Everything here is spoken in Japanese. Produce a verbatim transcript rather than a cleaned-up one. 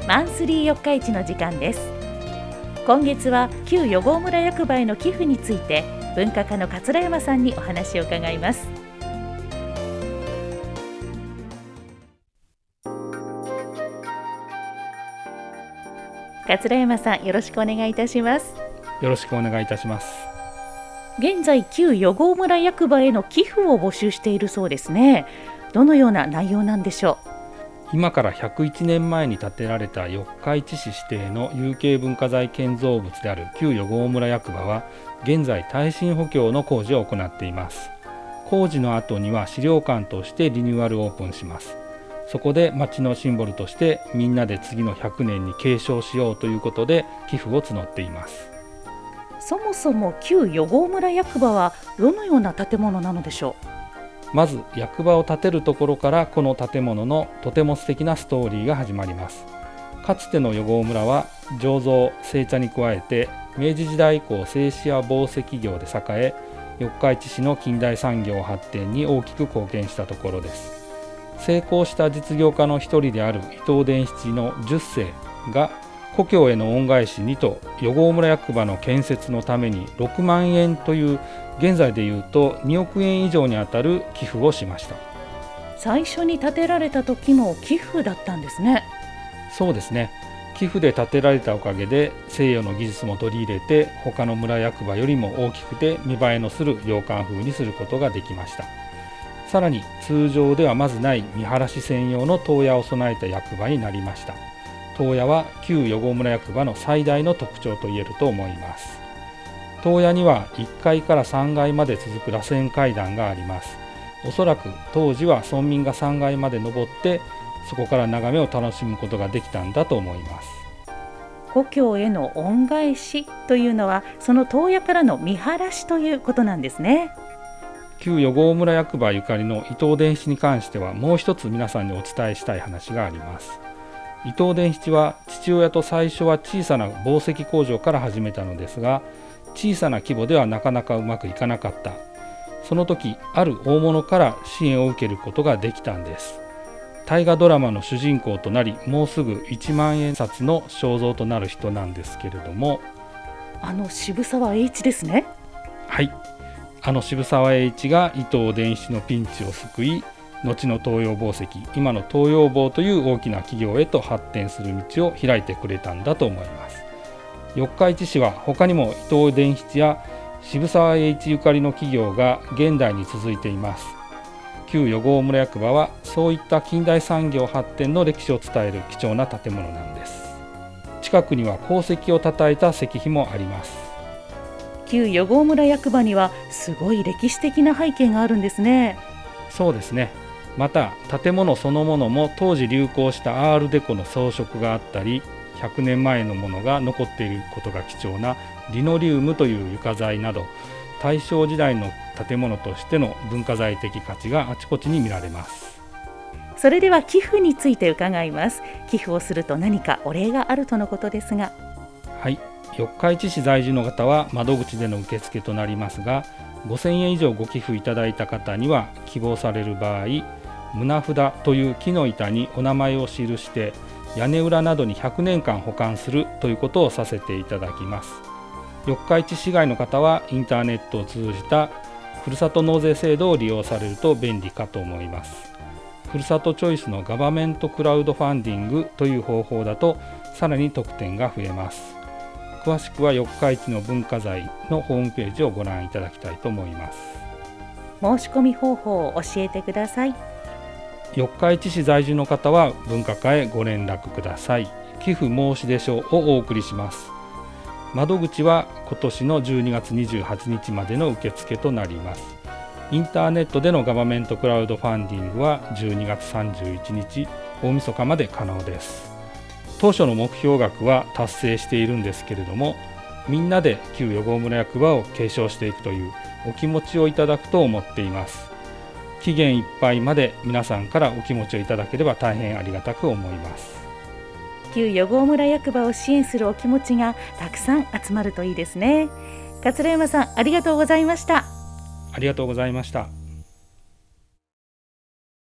マンスリー四日市の時間です。今月は旧予郷村役場への寄付について文化課の桂山さんにお話を伺います。桂山さん、よろしくお願いいたします。 よろしくお願いいたします。 現在旧予郷村役場への寄付を募集しているそうですね。どのような内容なんでしょう。 今からひゃくいちねんまえに建てられた四日市市指定の有形文化財建造物である旧予郷村役場は現在耐震補強の工事を行っています。工事の後には資料館としてリニューアルオープンします。そこで町のシンボルとしてみんなで次のひゃくねんに継承しようということで寄付を募っています。 そもそも旧予郷村役場はどのような建物なのでしょう。 まず役場を建てるところからこの建物のとても素敵なストーリーが始まります。かつての予郷村は醸造製茶に加えて明治時代以降製紙や紡績業で栄え、四日市市の近代産業発展に大きく貢献したところです。成功した実業家の一人である伊藤伝七の十世が故郷への恩返しにと予郷村役場の建設のためにろくまんえんという現在でいうとにおくえん以上にあたる寄付をしました。 最初に建てられた時も寄付だったんですね。 そうですね。寄付で建てられたおかげで西洋の技術も取り入れて他の村役場よりも大きくて見栄えのする洋館風にすることができました。さらに通常ではまずない見晴らし専用の塔屋を備えた役場になりました。塔屋は旧予郷村役場の最大の特徴と言えると思います。塔屋にはいっかいからさんがいまで続く螺旋階段があります。おそらく当時は村民がさんがいまで登ってそこから眺めを楽しむことができたんだと思います。 故郷への恩返しというのはその塔屋からの見晴らしということなんですね。 旧予郷村役場ゆかりの伊藤伝七に関してはもう一つ皆さんにお伝えしたい話があります。伊藤伝七は父親と最初は小さな紡績工場から始めたのですが、小さな規模ではなかなかうまくいかなかった。その時ある大物から支援を受けることができたんです。大河ドラマの主人公となり、もうすぐいちまんえん札の肖像となる人なんですけれども、 あの渋沢栄一ですね。 はい、あの渋沢栄一が伊藤伝七のピンチを救い、後の東洋紡績、今の東洋紡という大きな企業へと発展する道を開いてくれたんだと思います。四日市市は他にも伊藤伝七や渋沢栄一ゆかりの企業が現代に続いています。旧予郷村役場はそういった近代産業発展の歴史を伝える貴重な建物なんです。近くには功績をたたえた石碑もあります。 旧予郷村役場にはすごい歴史的な背景があるんですね。 そうですね。また建物そのものも当時流行したアールデコの装飾があったり、ひゃくねんまえのものが残っていることが貴重なリノリウムという床材など、大正時代の建物としての文化財的価値があちこちに見られます。 それでは寄付について伺います。寄付をすると何かお礼があるとのことですが。 はい、四日市市在住の方は窓口での受付となりますが、ごせんえん以上ご寄付いただいた方には希望される場合、棟札という木の板にお名前を記して屋根裏などにひゃくねんかん保管するということをさせていただきます。四日市市外の方はインターネットを通じたふるさと納税制度を利用されると便利かと思います。ふるさとチョイスのガバメントクラウドファンディングという方法だとさらに特典が増えます。詳しくは四日市の文化財のホームページをご覧いただきたいと思います。 申し込み方法を教えてください。 四日市市在住の方は文化課へご連絡ください。寄付申し出書をお送りします。窓口は今年のじゅうにがつにじゅうはちにちまでの受付となります。インターネットでのガバメントクラウドファンディングはじゅうにがつさんじゅういちにち大晦日まで可能です。当初の目標額は達成しているんですけれども、みんなで旧予郷村役場を継承していくというお気持ちをいただくと思っています。期限いっぱいまで皆さんからお気持ちをいただければ大変ありがたく思います。 旧予郷村役場を支援するお気持ちがたくさん集まるといいですね。桂山さん、ありがとうございました。 ありがとうございました。